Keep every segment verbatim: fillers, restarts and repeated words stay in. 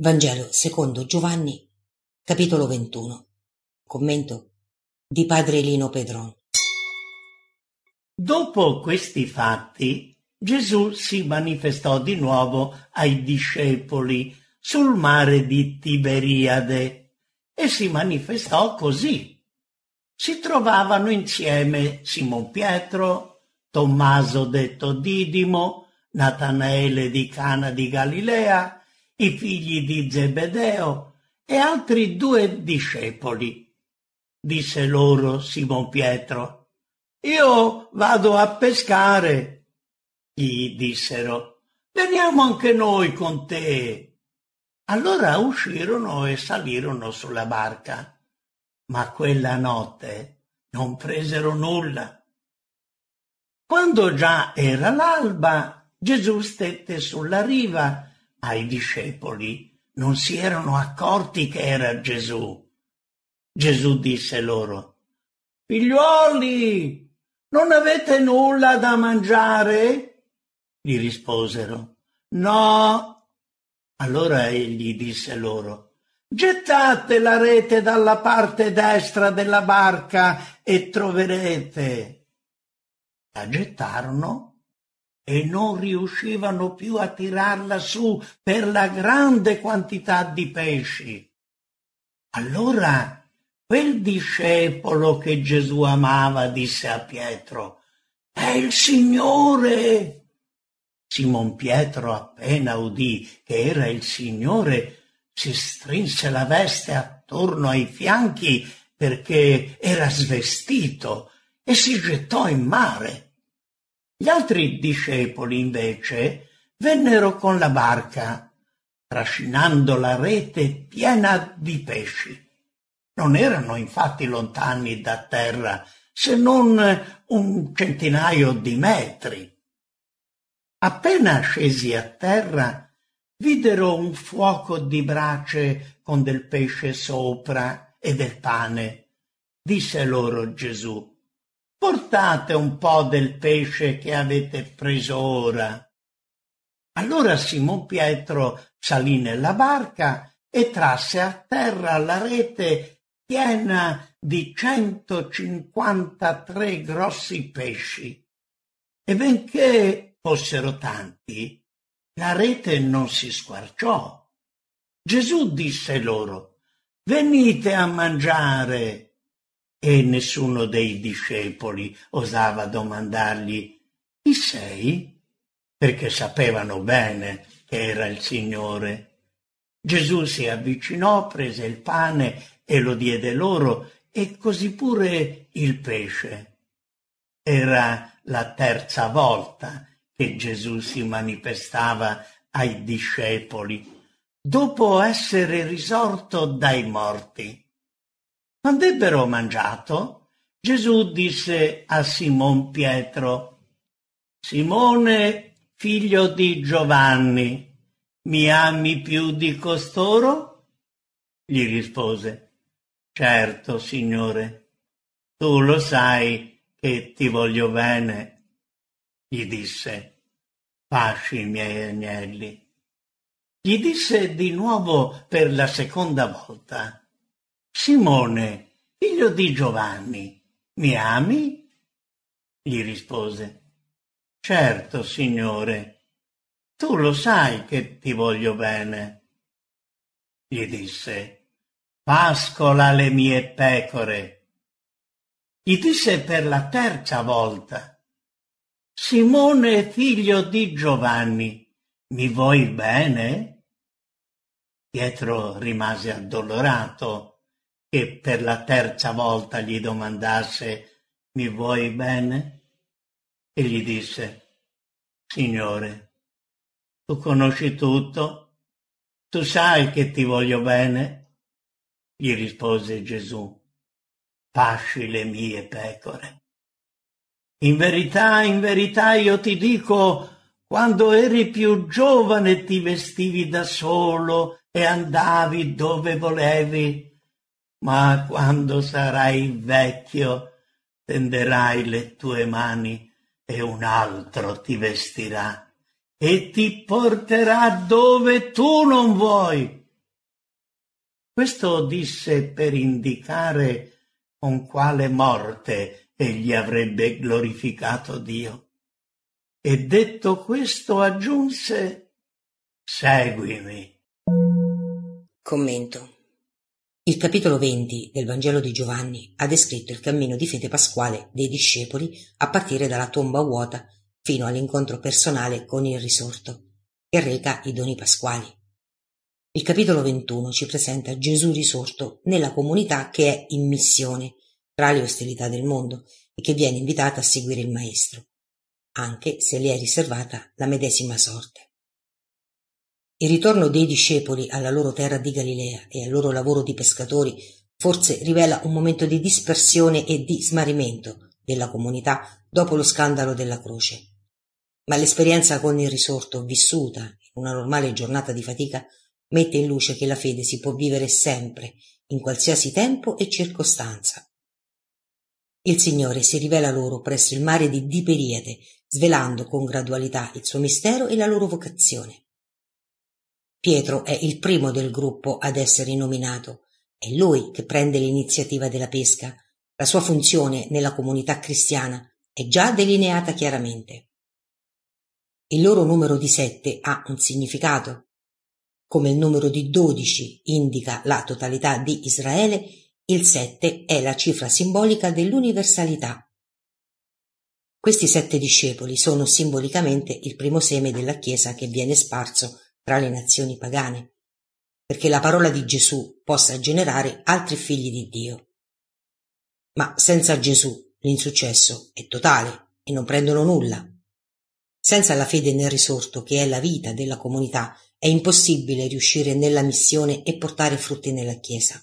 Vangelo secondo Giovanni, capitolo ventuno. Commento di padre Lino Pedron. Dopo questi fatti, Gesù si manifestò di nuovo ai discepoli sul mare di Tiberiade e si manifestò così. Si trovavano insieme Simon Pietro, Tommaso detto Didimo, Natanaele di Cana di Galilea, i figli di Zebedeo e altri due discepoli. Disse loro Simon Pietro: «Io vado a pescare». Gli dissero: «Veniamo anche noi con te». Allora uscirono e salirono sulla barca, ma quella notte non presero nulla. Quando già era l'alba, Gesù stette sulla riva. Ai discepoli non si erano accorti che era Gesù. Gesù disse loro: «Figliuoli, non avete nulla da mangiare?» Gli risposero: «No». Allora egli disse loro: «Gettate la rete dalla parte destra della barca e troverete». La gettarono e non riuscivano più a tirarla su per la grande quantità di pesci. Allora quel discepolo che Gesù amava disse a Pietro: «È il Signore!» Simon Pietro, appena udì che era il Signore, si strinse la veste attorno ai fianchi perché era svestito e si gettò in mare. Gli altri discepoli, invece, vennero con la barca, trascinando la rete piena di pesci. Non erano infatti lontani da terra, se non un centinaio di metri. Appena scesi a terra, videro un fuoco di brace con del pesce sopra e del pane. Disse loro Gesù: «Portate un po' del pesce che avete preso ora». Allora Simon Pietro salì nella barca e trasse a terra la rete piena di centocinquantatré grossi pesci. E benché fossero tanti, la rete non si squarciò. Gesù disse loro: «Venite a mangiare». E nessuno dei discepoli osava domandargli: «Chi sei?» perché sapevano bene che era il Signore. Gesù si avvicinò, prese il pane e lo diede loro, e così pure il pesce. Era la terza volta che Gesù si manifestava ai discepoli, dopo essere risorto dai morti. Quando ebbero mangiato, Gesù disse a Simon Pietro: «Simone, figlio di Giovanni, mi ami più di costoro?» Gli rispose: «Certo, Signore, tu lo sai che ti voglio bene». Gli disse: «Pasci i miei agnelli». Gli disse di nuovo per la seconda volta: «Simone, figlio di Giovanni, mi ami?» Gli rispose: «Certo, Signore, tu lo sai che ti voglio bene». Gli disse: «Pascola le mie pecore». Gli disse per la terza volta: «Simone, figlio di Giovanni, mi vuoi bene?» Pietro rimase addolorato che per la terza volta gli domandasse: «Mi vuoi bene?» E gli disse: «Signore, tu conosci tutto, tu sai che ti voglio bene». Gli rispose Gesù: «Pasci le mie pecore. In verità, in verità io ti dico, quando eri più giovane ti vestivi da solo e andavi dove volevi. Ma quando sarai vecchio, tenderai le tue mani e un altro ti vestirà e ti porterà dove tu non vuoi. Questo disse per indicare con quale morte egli avrebbe glorificato Dio. E detto questo aggiunse: seguimi. Commento. Il capitolo venti del Vangelo di Giovanni ha descritto il cammino di fede pasquale dei discepoli a partire dalla tomba vuota fino all'incontro personale con il risorto, che reca i doni pasquali. Il capitolo ventuno ci presenta Gesù risorto nella comunità che è in missione tra le ostilità del mondo e che viene invitata a seguire il Maestro, anche se le è riservata la medesima sorte. Il ritorno dei discepoli alla loro terra di Galilea e al loro lavoro di pescatori forse rivela un momento di dispersione e di smarrimento della comunità dopo lo scandalo della croce. Ma l'esperienza con il risorto, vissuta in una normale giornata di fatica, mette in luce che la fede si può vivere sempre, in qualsiasi tempo e circostanza. Il Signore si rivela loro presso il mare di Tiberiade, svelando con gradualità il suo mistero e la loro vocazione. Pietro è il primo del gruppo ad essere nominato. È lui che prende l'iniziativa della pesca. La sua funzione nella comunità cristiana è già delineata chiaramente. Il loro numero di sette ha un significato. Come il numero di dodici indica la totalità di Israele, il sette è la cifra simbolica dell'universalità. Questi sette discepoli sono simbolicamente il primo seme della Chiesa che viene sparso tra le nazioni pagane, perché la parola di Gesù possa generare altri figli di Dio. Ma senza Gesù l'insuccesso è totale e non prendono nulla. Senza la fede nel risorto, che è la vita della comunità, è impossibile riuscire nella missione e portare frutti nella Chiesa.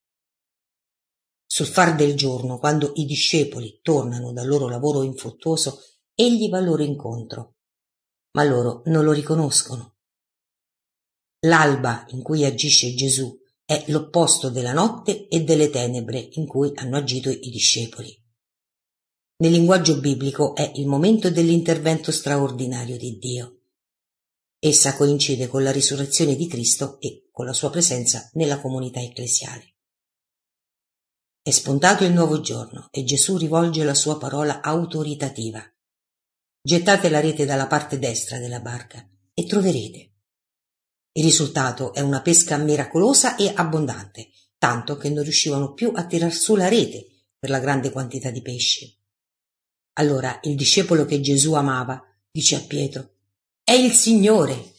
Sul far del giorno, quando i discepoli tornano dal loro lavoro infruttuoso, egli va loro incontro, ma loro non lo riconoscono. L'alba in cui agisce Gesù è l'opposto della notte e delle tenebre in cui hanno agito i discepoli. Nel linguaggio biblico è il momento dell'intervento straordinario di Dio. Essa coincide con la risurrezione di Cristo e con la sua presenza nella comunità ecclesiale. È spuntato il nuovo giorno e Gesù rivolge la sua parola autoritativa. Gettate la rete dalla parte destra della barca e troverete. Il risultato è una pesca miracolosa e abbondante, tanto che non riuscivano più a tirar su la rete per la grande quantità di pesci. Allora il discepolo che Gesù amava dice a Pietro: «È il Signore!»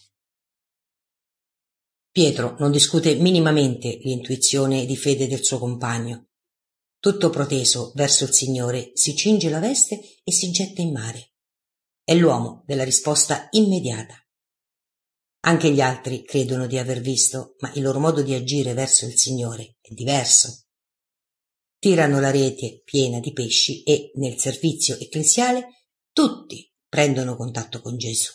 Pietro non discute minimamente l'intuizione di fede del suo compagno. Tutto proteso verso il Signore, si cinge la veste e si getta in mare. È l'uomo della risposta immediata. Anche gli altri credono di aver visto, ma il loro modo di agire verso il Signore è diverso. Tirano la rete piena di pesci e, nel servizio ecclesiale, tutti prendono contatto con Gesù.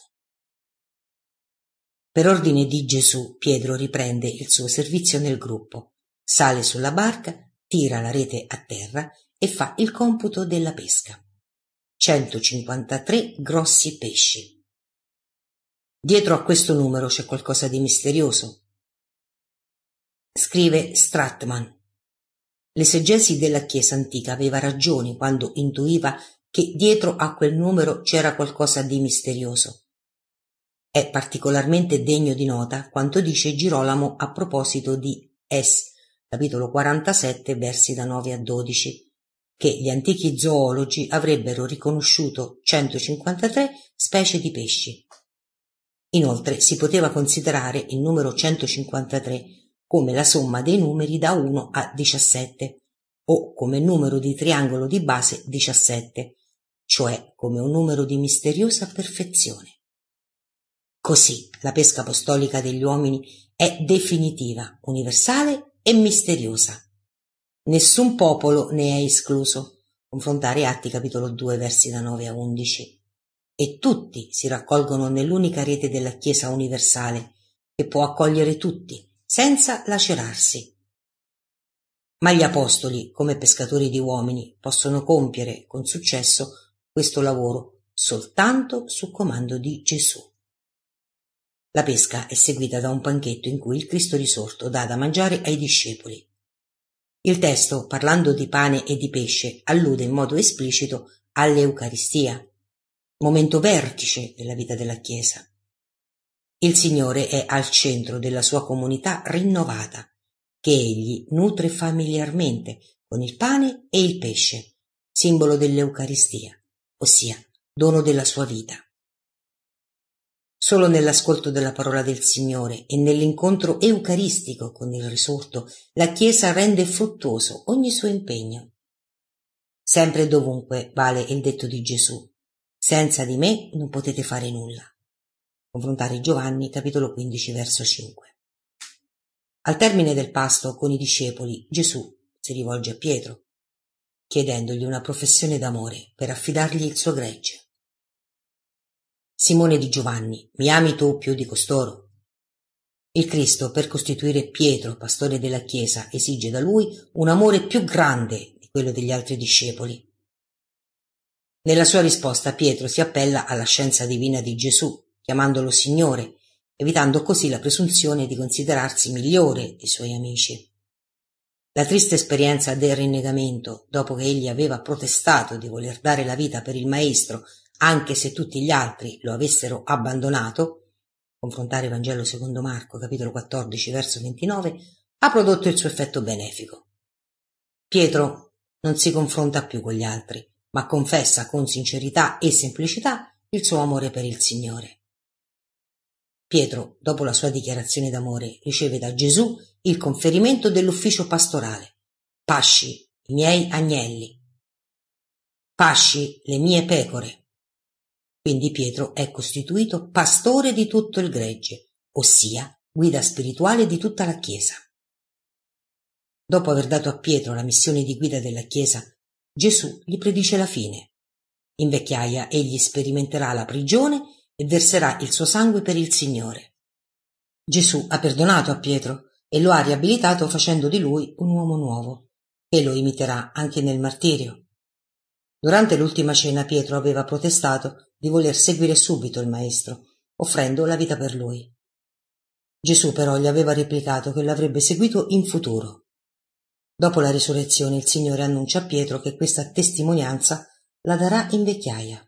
Per ordine di Gesù, Pietro riprende il suo servizio nel gruppo, sale sulla barca, tira la rete a terra e fa il computo della pesca. centocinquantatré grossi pesci. Dietro a questo numero c'è qualcosa di misterioso. Scrive Stratman: l'esegesi della Chiesa antica aveva ragione quando intuiva che dietro a quel numero c'era qualcosa di misterioso. È particolarmente degno di nota quanto dice Girolamo a proposito di Es, capitolo quarantasette, versi da nove a dodici, che gli antichi zoologi avrebbero riconosciuto centocinquantatré specie di pesci. Inoltre si poteva considerare il numero centocinquantatré come la somma dei numeri da uno a diciassette, o come numero di triangolo di base diciassette, cioè come un numero di misteriosa perfezione. Così la pesca apostolica degli uomini è definitiva, universale e misteriosa. Nessun popolo ne è escluso. Confrontare Atti capitolo due versi da nove a undici. E tutti si raccolgono nell'unica rete della Chiesa universale, che può accogliere tutti, senza lacerarsi. Ma gli apostoli, come pescatori di uomini, possono compiere con successo questo lavoro soltanto su comando di Gesù. La pesca è seguita da un banchetto in cui il Cristo risorto dà da mangiare ai discepoli. Il testo, parlando di pane e di pesce, allude in modo esplicito all'Eucaristia, momento vertice della vita della Chiesa. Il Signore è al centro della sua comunità rinnovata, che egli nutre familiarmente con il pane e il pesce, simbolo dell'Eucaristia, ossia dono della sua vita. Solo nell'ascolto della parola del Signore e nell'incontro eucaristico con il risorto, la Chiesa rende fruttuoso ogni suo impegno. Sempre e dovunque vale il detto di Gesù: senza di me non potete fare nulla. Confrontare Giovanni, capitolo quindici, verso cinque. Al termine del pasto con i discepoli, Gesù si rivolge a Pietro, chiedendogli una professione d'amore per affidargli il suo gregge. Simone di Giovanni, mi ami tu più di costoro? Il Cristo, per costituire Pietro pastore della Chiesa, esige da lui un amore più grande di quello degli altri discepoli. Nella sua risposta Pietro si appella alla scienza divina di Gesù, chiamandolo Signore, evitando così la presunzione di considerarsi migliore dei suoi amici. La triste esperienza del rinnegamento, dopo che egli aveva protestato di voler dare la vita per il Maestro, anche se tutti gli altri lo avessero abbandonato, confrontare Vangelo secondo Marco, capitolo quattordici, verso ventinove, ha prodotto il suo effetto benefico. Pietro non si confronta più con gli altri, ma confessa con sincerità e semplicità il suo amore per il Signore. Pietro, dopo la sua dichiarazione d'amore, riceve da Gesù il conferimento dell'ufficio pastorale. Pasci i miei agnelli. Pasci le mie pecore. Quindi Pietro è costituito pastore di tutto il gregge, ossia guida spirituale di tutta la Chiesa. Dopo aver dato a Pietro la missione di guida della Chiesa, Gesù gli predice la fine. In vecchiaia egli sperimenterà la prigione e verserà il suo sangue per il Signore. Gesù ha perdonato a Pietro e lo ha riabilitato facendo di lui un uomo nuovo, che lo imiterà anche nel martirio. Durante l'ultima cena Pietro aveva protestato di voler seguire subito il Maestro, offrendo la vita per lui. Gesù però gli aveva replicato che l'avrebbe seguito in futuro. Dopo la risurrezione il Signore annuncia a Pietro che questa testimonianza la darà in vecchiaia.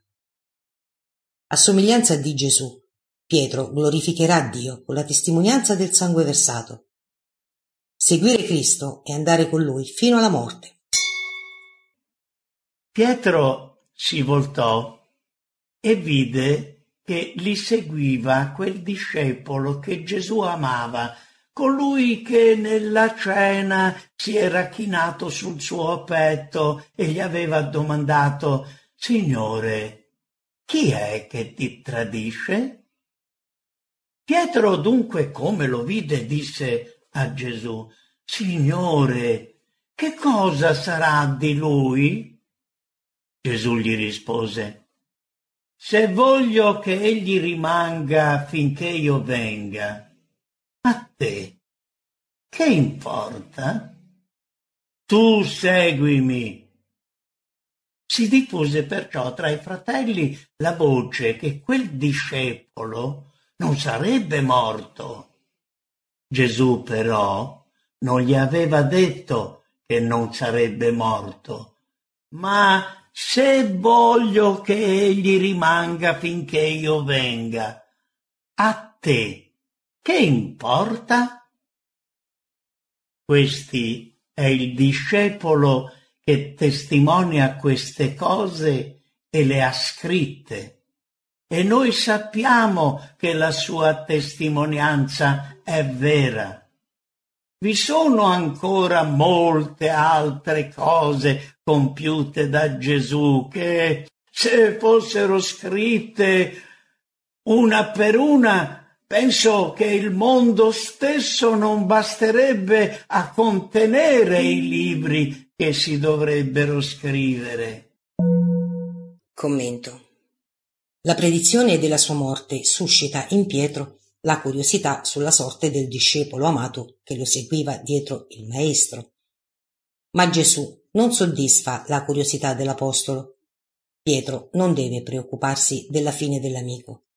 A somiglianza di Gesù, Pietro glorificherà Dio con la testimonianza del sangue versato. Seguire Cristo è andare con Lui fino alla morte. Pietro si voltò e vide che li seguiva quel discepolo che Gesù amava, colui che nella cena si era chinato sul suo petto e gli aveva domandato: Signore, chi è che ti tradisce? Pietro dunque, come lo vide, disse a Gesù: Signore, che cosa sarà di lui? Gesù gli rispose: se voglio che egli rimanga finché io venga, a te che importa? Tu seguimi. Si diffuse perciò tra i fratelli la voce che quel discepolo non sarebbe morto. Gesù però non gli aveva detto che non sarebbe morto, ma se voglio che egli rimanga finché io venga, a te che importa? Questi è il discepolo che testimonia queste cose e le ha scritte, e noi sappiamo che la sua testimonianza è vera. Vi sono ancora molte altre cose compiute da Gesù che, se fossero scritte una per una, penso che il mondo stesso non basterebbe a contenere i libri che si dovrebbero scrivere. Commento. La predizione della sua morte suscita in Pietro la curiosità sulla sorte del discepolo amato che lo seguiva dietro il Maestro. Ma Gesù non soddisfa la curiosità dell'Apostolo. Pietro non deve preoccuparsi della fine dell'amico,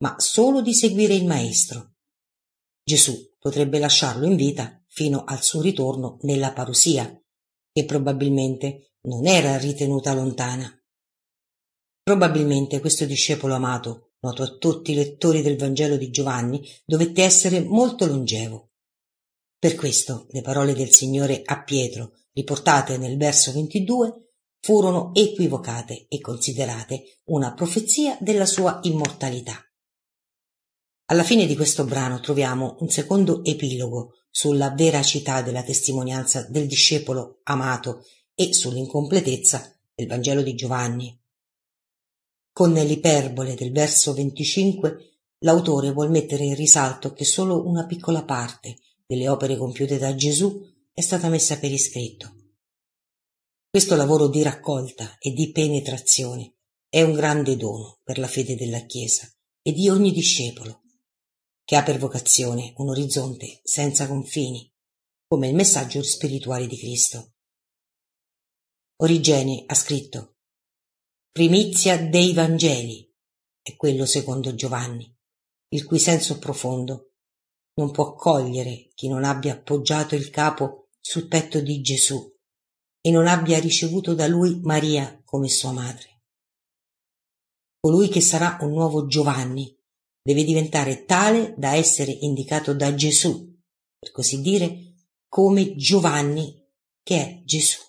ma solo di seguire il Maestro. Gesù potrebbe lasciarlo in vita fino al suo ritorno nella parusia, che probabilmente non era ritenuta lontana. Probabilmente questo discepolo amato, noto a tutti i lettori del Vangelo di Giovanni, dovette essere molto longevo. Per questo le parole del Signore a Pietro, riportate nel verso ventidue, furono equivocate e considerate una profezia della sua immortalità. Alla fine di questo brano troviamo un secondo epilogo sulla veracità della testimonianza del discepolo amato e sull'incompletezza del Vangelo di Giovanni. Con l'iperbole del verso venticinque, l'autore vuol mettere in risalto che solo una piccola parte delle opere compiute da Gesù è stata messa per iscritto. Questo lavoro di raccolta e di penetrazione è un grande dono per la fede della Chiesa e di ogni discepolo, che ha per vocazione un orizzonte senza confini, come il messaggio spirituale di Cristo. Origene ha scritto: primizia dei Vangeli è quello secondo Giovanni, il cui senso profondo non può cogliere chi non abbia appoggiato il capo sul petto di Gesù e non abbia ricevuto da lui Maria come sua madre. Colui che sarà un nuovo Giovanni deve diventare tale da essere indicato da Gesù, per così dire, come Giovanni che è Gesù.